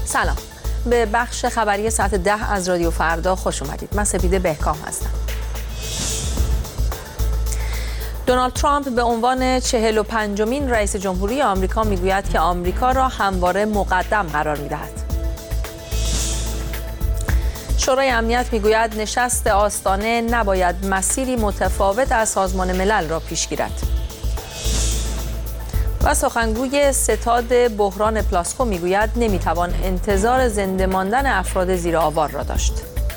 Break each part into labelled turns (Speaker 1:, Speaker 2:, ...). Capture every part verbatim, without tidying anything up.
Speaker 1: سلام، به بخش خبری ساعت ده از رادیو فردا خوش اومدید. من سپیده بهکام هستم. دونالد ترامپ به عنوان چهل و پنجمین رئیس جمهوری آمریکا میگوید که آمریکا را همواره مقدم قرار میدهد. شورای امنیت میگوید نشست آستانه نباید مسیری متفاوت از سازمان ملل را پیش گیرد. و سخنگوی ستاد بحران پلاسکو میگوید نمیتوان انتظار زنده ماندن افراد زیر آوار را داشت.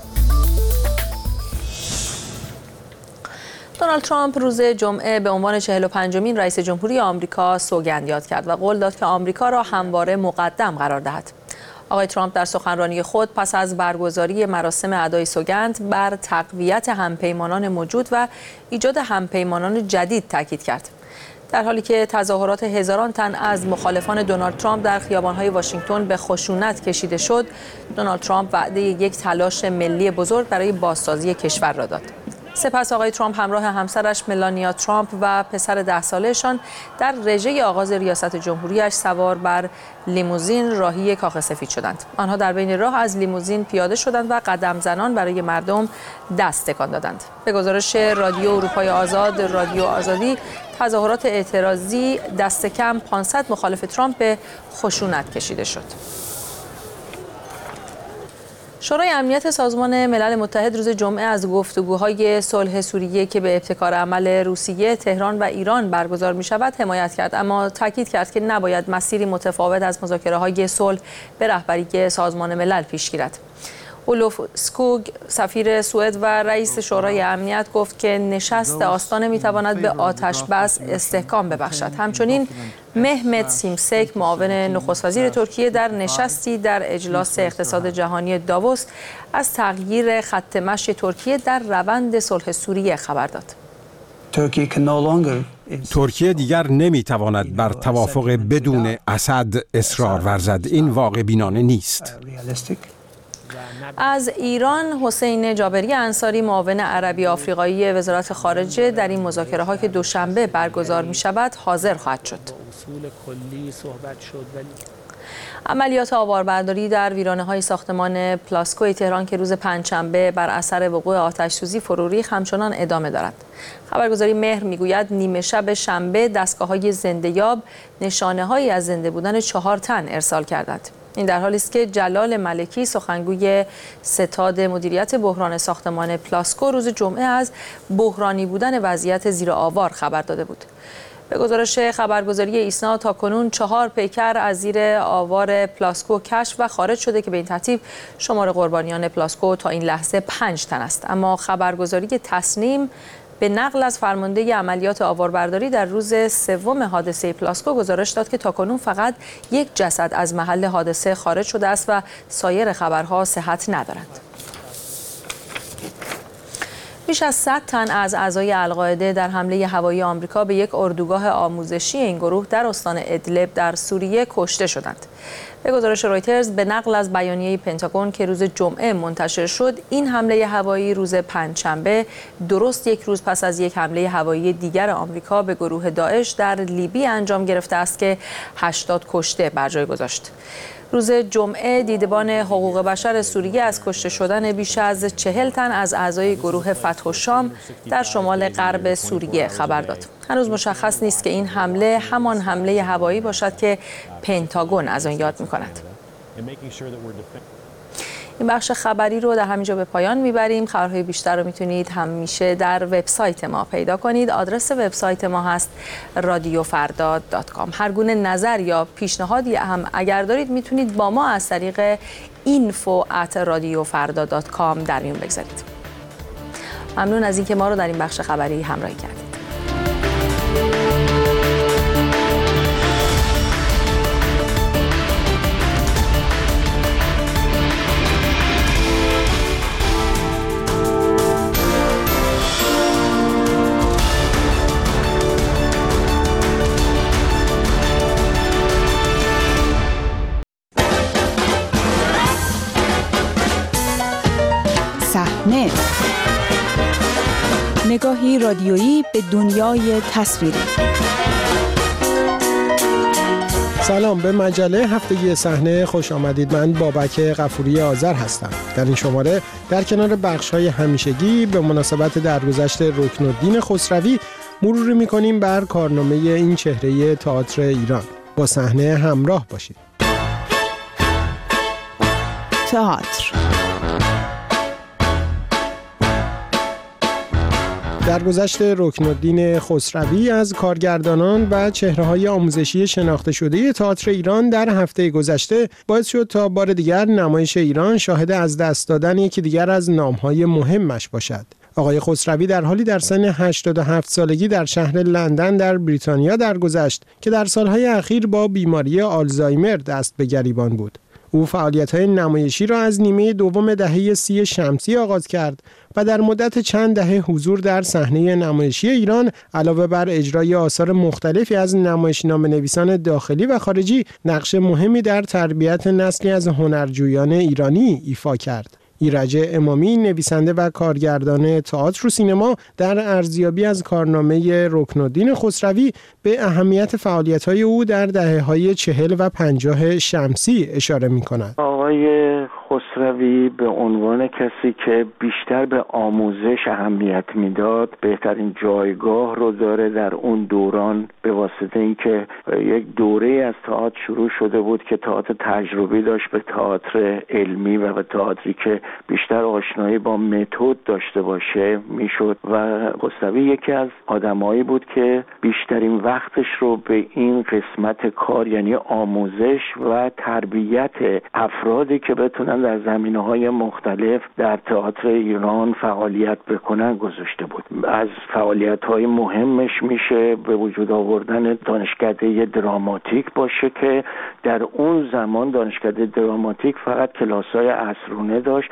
Speaker 1: دونالد ترامپ روز جمعه به عنوان چهل و پنجمین رئیس جمهوری آمریکا سوگند یاد کرد و قول داد که آمریکا را همواره مقدم قرار دهد. آقای ترامپ در سخنرانی خود پس از برگزاری مراسم ادای سوگند بر تقویت همپیمانان موجود و ایجاد همپیمانان جدید تاکید کرد. در حالی که تظاهرات هزاران تن از مخالفان دونالد ترامپ در خیابان‌های واشنگتن به خشونت کشیده شد، دونالد ترامپ وعده یک تلاش ملی بزرگ برای بازسازی کشور را داد. سپس آقای ترامپ همراه همسرش ملانیا ترامپ و پسر ده سالهشان در رژه آغاز ریاست جمهوریش سوار بر لیموزین راهی کاخ سفید شدند. آنها در بین راه از لیموزین پیاده شدند و قدم زنان برای مردم دست تکان دادند. به گزارش رادیو اروپای آزاد، رادیو آزادی، تظاهرات اعتراضی دست کم پانصد مخالف ترامپ به خشونت کشیده شد. شورای امنیت سازمان ملل متحد روز جمعه از گفتگوهای صلح سوریه که به ابتکار عمل روسیه، تهران و ایران برگزار می شود حمایت کرد، اما تاکید کرد که نباید مسیری متفاوت از مذاکره‌های صلح به رهبری سازمان ملل پیش گیرد. اولوف اسکوگ، سفیر سوئد و رئیس شورای امنیت، گفت که نشست آستانه میتواند به آتش بس استحکام ببخشد. همچنین مهمت سیمسک، معاون نخست وزیر ترکیه، در نشستی در اجلاس اقتصاد جهانی داووس از تغییر خط مشی ترکیه در روند صلح سوریه خبر داد.
Speaker 2: ترکیه دیگر نمیتواند بر توافق بدون اسد اصرار ورزد. این واقع بینانه نیست.
Speaker 1: از ایران، حسین جابری انصاری، معاون عربی آفریقایی وزارت خارجه، در این مذاکره‌ها که دوشنبه برگزار می‌شود حاضر خواهد شد. عملیات آواربرداری در ویرانه‌های ساختمان پلاسکو تهران که روز پنجشنبه بر اثر وقوع آتش‌سوزی فرو ریخت همچنان ادامه دارد. خبرگزاری مهر میگوید نیمه شب شنبه دستگاه‌های زنده‌یاب نشانه‌هایی از زنده بودن چهار تن ارسال کردند. این در حالی است که جلال ملکی، سخنگوی ستاد مدیریت بحران ساختمان پلاسکو، روز جمعه از بحرانی بودن وضعیت زیر آوار خبر داده بود. به گزارش خبرگزاری ایسنا تاکنون چهار پیکر از زیر آوار پلاسکو کشف و خارج شده که به این ترتیب شمار قربانیان پلاسکو تا این لحظه پنج تن است. اما خبرگزاری تصنیم به نقل از فرمانده عملیات آواربرداری در روز سوم حادثه پلاسکو گزارش داد که تاکنون فقط یک جسد از محل حادثه خارج شده است و سایر خبرها صحت ندارند. بیش از صد تن از اعضای القاعده در حمله هوایی آمریکا به یک اردوگاه آموزشی این گروه در استان ادلب در سوریه کشته شدند. به گزارش رویترز به نقل از بیانیه پنتاگون که روز جمعه منتشر شد، این حمله هوایی روز پنجشنبه درست یک روز پس از یک حمله هوایی دیگر آمریکا به گروه داعش در لیبی انجام گرفته است که هشتاد کشته بر جای گذاشت. روز جمعه دیدبان حقوق بشر سوریه از کشته شدن بیش از چهل تن از اعضای گروه فتح الشام در شمال غرب سوریه خبر داد. هنوز مشخص نیست که این حمله همان حمله هوایی باشد که پنتاگون از آن یاد می‌کند. این بخش خبری رو در همینجا به پایان میبریم. خبرهای بیشتر رو میتونید همیشه در وبسایت ما پیدا کنید. آدرس وبسایت ما هست رادیو فردا دات کام. هر گونه نظر یا پیشنهادی هم اگر دارید میتونید با ما از طریق اینفو ات رادیو فردا دات کام در میون بگذارید. ممنون از اینکه ما رو در این بخش خبری همراهی کردید.
Speaker 3: صحنه، نگاهی رادیویی به دنیای تصویری. سلام، به مجله هفتگی صحنه خوش آمدید. من بابک غفوری آذر هستم. در این شماره در کنار بخش‌های همیشگی به مناسبت درگذشت رکن‌الدین خسروی مروری می‌کنیم بر کارنامه این چهره تئاتر ایران. با صحنه همراه باشید.
Speaker 4: تئاتر
Speaker 3: درگذشت رکن‌الدین خسروی از کارگردانان و چهره‌های آموزشی شناخته شده تئاتر ایران در هفته گذشته باعث شد تا بار دیگر نمایش ایران شاهد از دست دادن یکی دیگر از نام‌های مهمش باشد. آقای خسروی در حالی در سن هشتاد و هفت سالگی در شهر لندن در بریتانیا درگذشت که در سالهای اخیر با بیماری آلزایمر دست به گریبان بود. او فعالیت‌های نمایشی را از نیمه دوم دهه سی شمسی آغاز کرد و در مدت چند دهه حضور در صحنه نمایشی ایران علاوه بر اجرای آثار مختلفی از نمایشنامه‌نویسان داخلی و خارجی نقش مهمی در تربیت نسلی از هنرجویان ایرانی ایفا کرد. ایرج امامی، نویسنده و کارگردان تئاتر و سینما، در ارزیابی از کارنامه رکن‌الدین خسروی به اهمیت فعالیت‌های او در دهه‌های چهل و پنجاه شمسی اشاره می‌کند.
Speaker 5: آقای خسروی به عنوان کسی که بیشتر به آموزش اهمیت میداد بهترین جایگاه رو داره در اون دوران، به واسطه اینکه یک دوره از تئاتر شروع شده بود که تئاتر تجربی داشت به تئاتر علمی و به تئاتری که بیشتر آشنایی با متد داشته باشه میشد و خسروی یکی از آدمایی بود که بیشترین وقتش رو به این قسمت کار، یعنی آموزش و تربیت افرادی که بتونن در زمینه‌های مختلف در تئاتر ایران فعالیت بکنن گذاشته بود. از فعالیت‌های مهمش میشه به وجود آوردن دانشکده دراماتیک باشه که در اون زمان دانشکده دراماتیک فقط کلاس‌های عصرونه داشت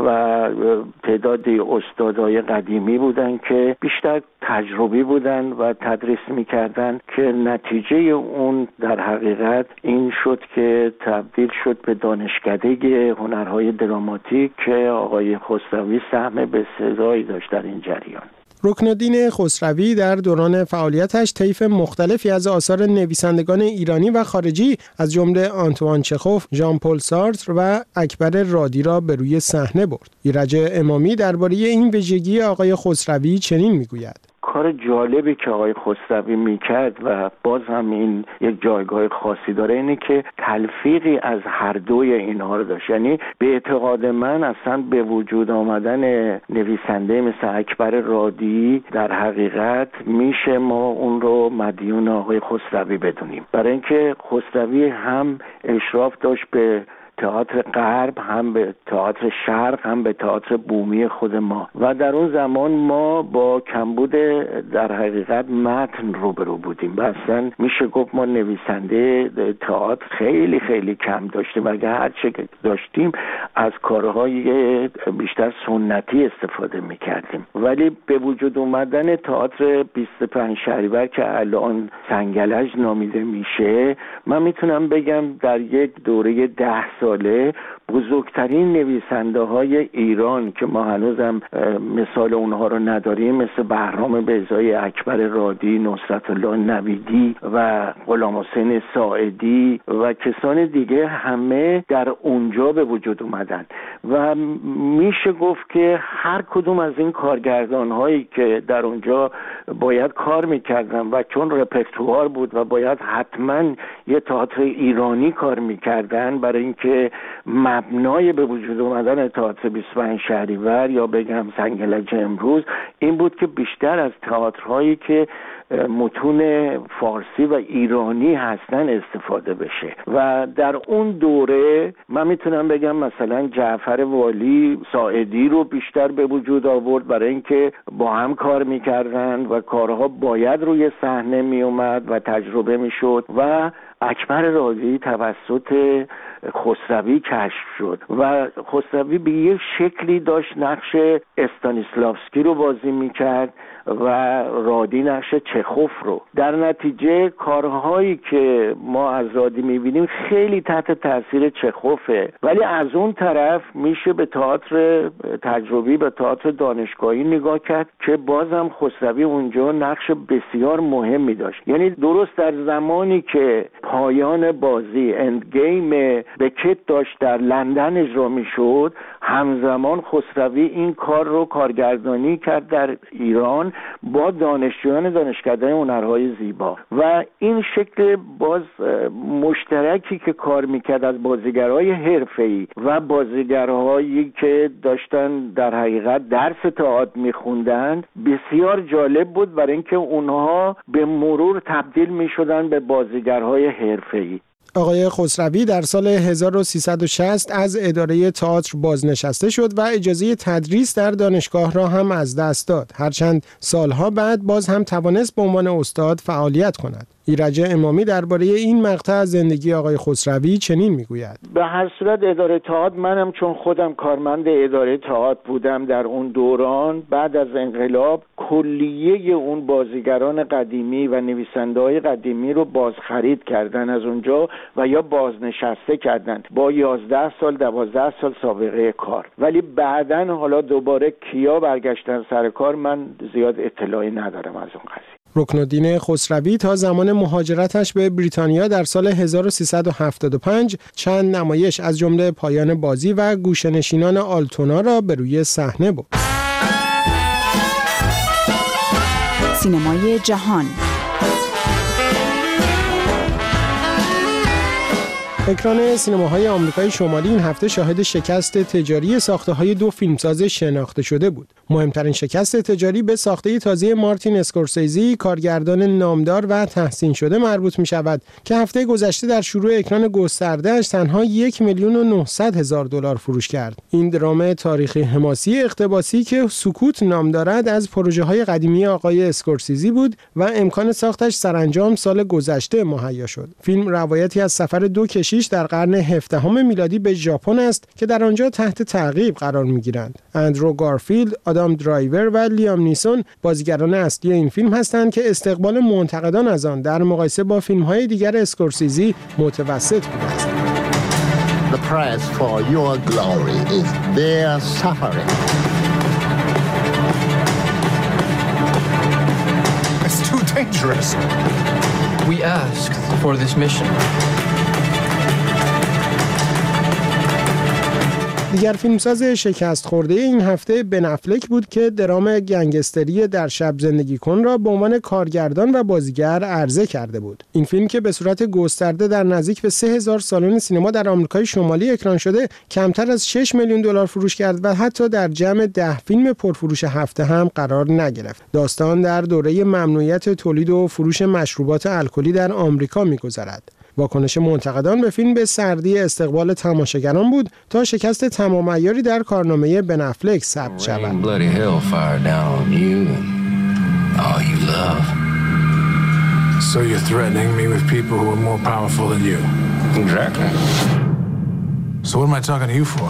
Speaker 5: و تعدادی استادای قدیمی بودن که بیشتر تجربی بودن و تدریس میکردن که نتیجه اون در حقیقت این شد که تبدیل شد به دانشکده هنرهای دراماتیک که آقای خسروی سهم بسزایی داشت در این جریان.
Speaker 3: رکن‌الدین خسروی در دوران فعالیتش طیف مختلفی از آثار نویسندگان ایرانی و خارجی از جمله آنتوان چخوف، ژان پل سارتر و اکبر رادی را به روی صحنه برد. ایرج امامی درباره این ویژگی آقای خسروی چنین میگوید:
Speaker 5: کار جالبی که آقای خسروی میکرد و باز هم این یک جایگاه خاصی داره اینه که تلفیقی از هر دوی اینها رو داشت. یعنی به اعتقاد من اصلا به وجود آمدن نویسنده مثل اکبر رادی در حقیقت میشه ما اون رو مدیون آقای خسروی بدونیم، برای اینکه خسروی هم اشراف داشت به تئاتر غرب، هم به تئاتر شرق، هم به تئاتر بومی خود ما و در اون زمان ما با کمبود در حقیقت متن روبرو بودیم و اصلا میشه گفت ما نویسنده تئاتر خیلی خیلی کم داشتیم و اگر هر چه داشتیم از کارهای بیشتر سنتی استفاده میکردیم. ولی به وجود اومدن تئاتر بیست و پنج شهریور که الان سنگلج نامیده میشه، من میتونم بگم در یک دوره ده ساله بزرگترین نویسنده های ایران که ما هنوزم مثال اونها رو نداریم مثل بهرام بیضایی، اکبر رادی، نصرت الله نویدی و غلام حسین ساعدی و کسان دیگه همه در اونجا به وجود اومدن و میشه گفت که هر کدوم از این کارگردان هایی که در اونجا باید کار میکردن و چون رپرتوار بود و باید حتما یه تئاتر ایرانی کار میکردن برای اینکه مبنای به وجود اومدن تئاتر بیست و پنج شهریور یا بگم سنگلج امروز این بود که بیشتر از تئاترهایی که متون فارسی و ایرانی هستن استفاده بشه و در اون دوره من میتونم بگم مثلا جعفر والی ساعدی رو بیشتر به وجود آورد برای اینکه با هم کار میکردن و کارها باید روی صحنه میومد و تجربه میشد و اکبر رادی توسط خسروی کشف شد و خسروی به یک شکلی داشت نقش استانیسلافسکی رو بازی میکرد و رادی نقش چخوف رو. در نتیجه کارهایی که ما از رادی میبینیم خیلی تحت تاثیر چخوفه، ولی از اون طرف میشه به تئاتر تجربی، به تئاتر دانشگاهی نگاه کرد که بازم خسروی اونجا نقش بسیار مهمی داشت. یعنی درست در زمانی که پایان بازی اند گیم بکت داشت در لندن اجرا میشد، همزمان خسروی این کار رو کارگردانی کرد در ایران با دانشجویان دانشکده هنرهای زیبا و این شکل باز مشترکی که کار میکرد از بازیگرهای حرفه‌ای و بازیگرهایی که داشتن در حقیقت درس تئاتر میخوندن بسیار جالب بود، برای اینکه اونها به مرور تبدیل میشدن به بازیگرهای حرفه‌ای.
Speaker 3: آقای خسروی در سال هزار و سیصد و شصت از اداره تئاتر بازنشسته شد و اجازه تدریس در دانشگاه را هم از دست داد، هرچند سالها بعد باز هم توانست به عنوان استاد فعالیت کند. ایرج امامی درباره این مقطع از زندگی آقای خسروی چنین میگوید:
Speaker 5: به هر صورت اداره تئاتر، منم چون خودم کارمند اداره تئاتر بودم در اون دوران، بعد از انقلاب کلیه اون بازیگران قدیمی و نویسنده‌های قدیمی رو بازخرید کردن از اونجا و یا بازنشسته کردن با یازده سال دوازده سال سابقه کار، ولی بعدن حالا دوباره کیا برگشتن سر کار من زیاد اطلاعی ندارم از اون قضیه.
Speaker 3: رکنالدین خسروی تا زمان مهاجرتش به بریتانیا در سال هزار و سیصد و هفتاد و پنج چند نمایش از جمله پایان بازی و گوشه‌نشینان آلتونا را به روی صحنه برد.
Speaker 4: سینمای جهان.
Speaker 3: اکران سینماهای آمریکای شمالی این هفته شاهد شکست تجاری ساخته‌های دو فیلمساز شناخته شده بود. مهمترین شکست تجاری به ساخته تازه مارتین اسکورسیزی، کارگردان نامدار و تحسین شده مربوط می‌شود که هفته گذشته در شروع اکران گسترده‌اش تنها یک میلیون و نهصد هزار دلار فروش کرد. این درام تاریخی حماسی اقتباسی که سکوت نام دارد از پروژه‌های قدیمی آقای اسکورسیزی بود و امکان ساختش سرانجام سال گذشته مهیا شد. فیلم روایتی از سفر دو کشیش در قرن هفدهم میلادی به ژاپن است که در آنجا تحت تعقیب قرار می‌گیرند. اندرو گارفیلد، آدام درایور و لیام نیسون بازیگران اصلی این فیلم هستند که استقبال منتقدان از آن در مقایسه با فیلم‌های دیگر اسکورسیزی متوسط بوده است.
Speaker 6: The price for your glory is their suffering.
Speaker 7: It's too dangerous.
Speaker 8: We asked for this mission.
Speaker 3: دیگر فیلمساز شکست خورده این هفته بن افلک بود که درام گنگستری در شب زندگی کن را به عنوان کارگردان و بازیگر عرضه کرده بود. این فیلم که به صورت گسترده در نزدیک به سه هزار سالن سینما در آمریکای شمالی اکران شده، کمتر از شش میلیون دلار فروش کرد و حتی در جمع ده فیلم پرفروش هفته هم قرار نگرفت. داستان در دوره ممنوعیت تولید و فروش مشروبات الکلی در آمریکا می‌گذرد. واکنش منتقدان به فیلم به سردی استقبال تماشاگران بود تا شکست تمام عیاری در کارنامه بن افلک ثبت شود.
Speaker 7: So you're threatening me with people who are more powerful than you?
Speaker 6: Exactly.
Speaker 7: So what am I talking to you for?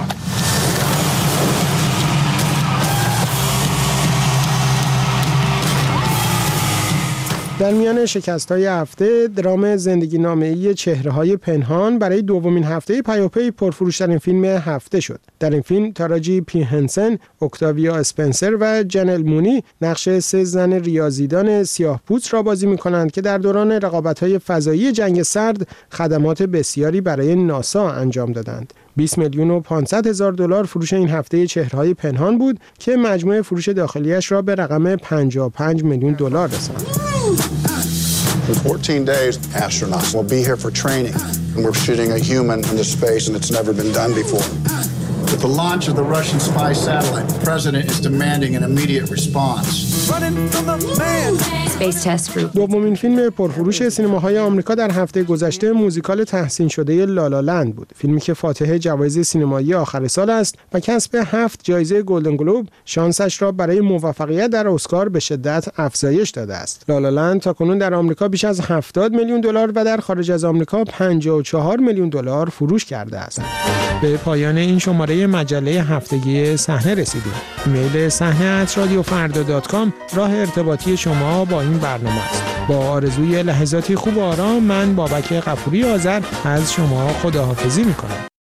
Speaker 3: در میان شکست‌های هفته، درام زندگی نامه‌ای چهره‌های پنهان برای دومین هفته پیاپی پرفروش‌ترین فیلم هفته شد. در این فیلم تاراجی پی هنسن، اکتاویا اسپنسر و جنل مونی نقش سه زن ریاضیدان سیاه‌پوست را بازی می‌کنند که در دوران رقابت‌های فضایی جنگ سرد خدمات بسیاری برای ناسا انجام دادند. بیست میلیون و پانصد هزار دلار فروش این هفته چهره‌های پنهان بود که مجموع فروش داخلیش را به رقم پنجاه و پنج میلیون دلار رساند.
Speaker 9: In fourteen days, astronauts will be here for training, and we're shooting a human into space, and it's never been done before. With the launch of the Russian spy satellite, the president is demanding an immediate response.
Speaker 7: Running from the man.
Speaker 3: دومین فیلم پرفروش سینماهای آمریکا در هفته گذشته موزیکال تحسین شده لالا لند بود. فیلمی که فاتح جوایز سینمایی آخر سال است و کسب هفت جایزه گلدن گلوب شانسش را برای موفقیت در اسکار به شدت افزایش داده است. لالا لند تاکنون در آمریکا بیش از هفتاد میلیون دلار و در خارج از آمریکا پنجاه و چهار میلیون دلار فروش کرده است. به پایان این شماره مجله هفتگی صحنه رسیدیم. ایمیل صحنه ات رادیو فردا دات کام راه ارتباطی شما با این برنامه است. با آرزوی لحظاتی خوب و آرام، من بابک غفوری آذر از شما خداحافظی می‌کنم.